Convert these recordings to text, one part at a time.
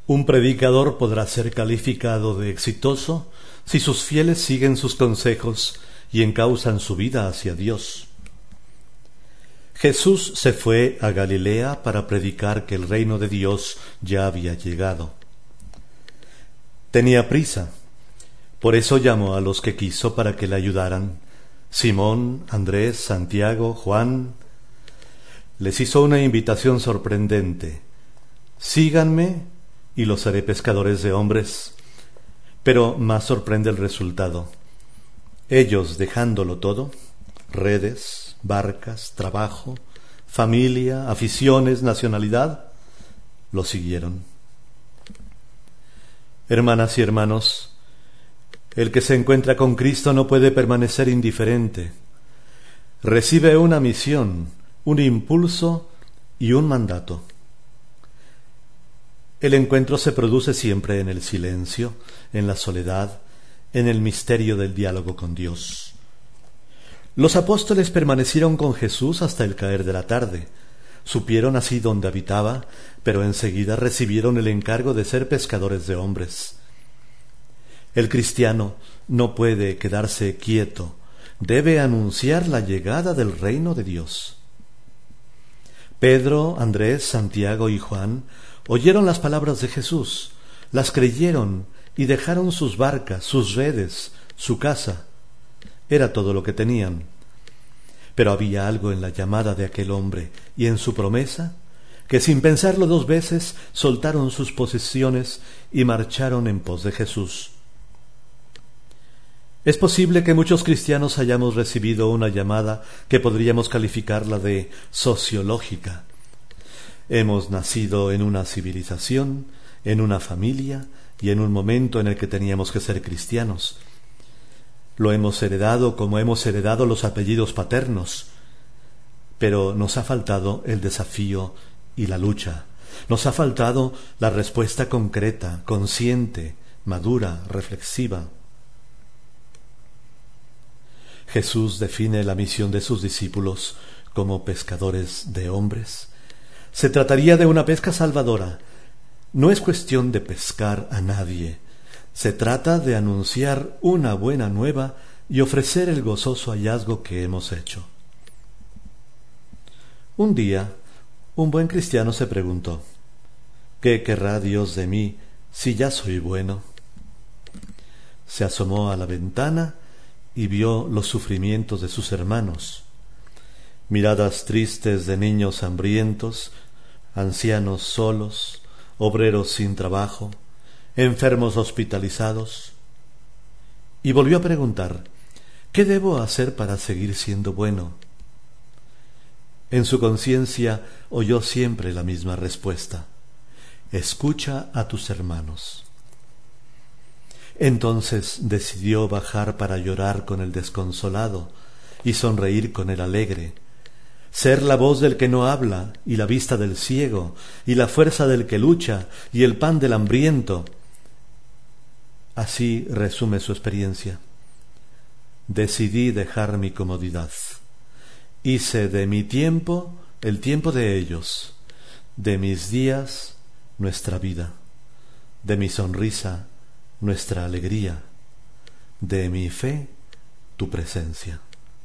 Un predicador podrá ser calificado de exitoso si sus fieles siguen sus consejos y encausan su vida hacia Dios. Jesús se fue a Galilea para predicar que el reino de Dios ya había llegado. Tenía prisa, por eso llamó a los que quiso para que le ayudaran: Simón, Andrés, Santiago, Juan. Les hizo una invitación sorprendente: síganme y los haré pescadores de hombres. Pero más sorprende el resultado. Ellos, dejándolo todo, redes, barcas, trabajo, familia, aficiones, nacionalidad, lo siguieron. Hermanas y hermanos, el que se encuentra con Cristo no puede permanecer indiferente. Recibe una misión, un impulso y un mandato. El encuentro se produce siempre en el silencio, en la soledad, en el misterio del diálogo con Dios. Los apóstoles permanecieron con Jesús hasta el caer de la tarde. Supieron así dónde habitaba, pero enseguida recibieron el encargo de ser pescadores de hombres. El cristiano no puede quedarse quieto, debe anunciar la llegada del reino de Dios. Pedro, Andrés, Santiago y Juan oyeron las palabras de Jesús, las creyeron y dejaron sus barcas, sus redes, su casa. Era todo lo que tenían. Pero había algo en la llamada de aquel hombre y en su promesa, que sin pensarlo dos veces soltaron sus posesiones y marcharon en pos de Jesús. Es posible que muchos cristianos hayamos recibido una llamada que podríamos calificarla de sociológica. Hemos nacido en una civilización, en una familia y en un momento en el que teníamos que ser cristianos. Lo hemos heredado como hemos heredado los apellidos paternos, pero nos ha faltado el desafío y la lucha. Nos ha faltado la respuesta concreta, consciente, madura, reflexiva. Jesús define la misión de sus discípulos como pescadores de hombres. Se trataría de una pesca salvadora. No es cuestión de pescar a nadie. Se trata de anunciar una buena nueva y ofrecer el gozoso hallazgo que hemos hecho. Un día, un buen cristiano se preguntó: ¿qué querrá Dios de mí si ya soy bueno? Se asomó a la ventana y vio los sufrimientos de sus hermanos. Miradas tristes de niños hambrientos, ancianos solos, obreros sin trabajo, enfermos hospitalizados. Y volvió a preguntar: ¿qué debo hacer para seguir siendo bueno? En su conciencia oyó siempre la misma respuesta: escucha a tus hermanos. Entonces decidió bajar para llorar con el desconsolado y sonreír con el alegre, ser la voz del que no habla y la vista del ciego y la fuerza del que lucha y el pan del hambriento. Así resume su experiencia: decidí dejar mi comodidad. Hice de mi tiempo el tiempo de ellos, de mis días nuestra vida, de mi sonrisa nuestra alegría, de mi fe tu presencia.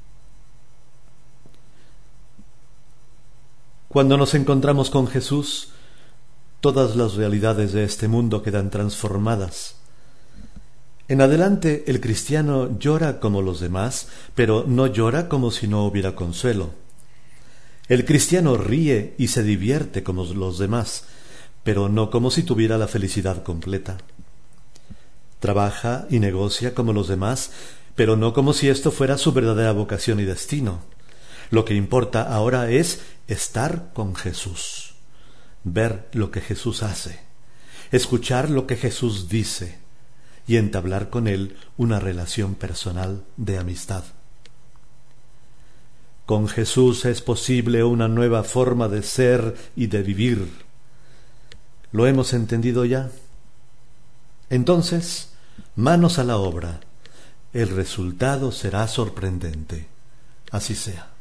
Cuando nos encontramos con Jesús, todas las realidades de este mundo quedan transformadas. En adelante el cristiano llora como los demás, pero no llora como si no hubiera consuelo. El cristiano ríe y se divierte como los demás, pero no como si tuviera la felicidad completa. Trabaja y negocia como los demás, pero no como si esto fuera su verdadera vocación y destino. Lo que importa ahora es estar con Jesús, ver lo que Jesús hace, escuchar lo que Jesús dice y entablar con Él una relación personal de amistad. Con Jesús es posible una nueva forma de ser y de vivir. ¿Lo hemos entendido ya? Entonces, manos a la obra. El resultado será sorprendente. Así sea.